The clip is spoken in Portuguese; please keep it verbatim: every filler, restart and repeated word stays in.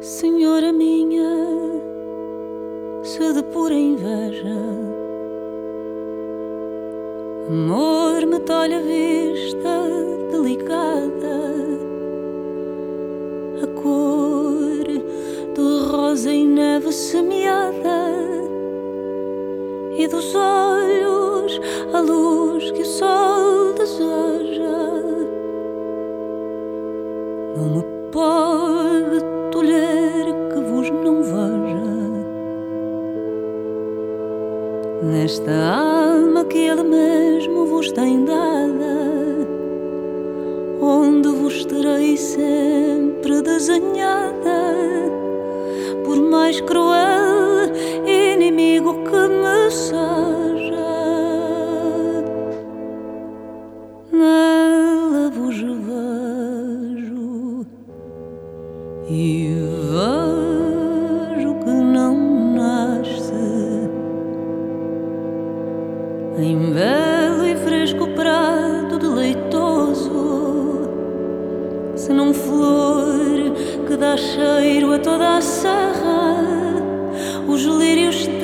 Senhora minha, se de pura inveja amor me tolhe a vista delicada, a cor de rosa e neve semeada, e dos olhos a luz que o sol deseja, não me pode tolher que vos não veja nesta alma que ele mesmo vos tem dada, onde vos terei sempre desenhada, por mais cruel inimigo que me seja. Nela vos vejo e vejo que não nasce em belo e fresco prato deleitoso, senão flor que dá cheiro a toda a serra, os lírios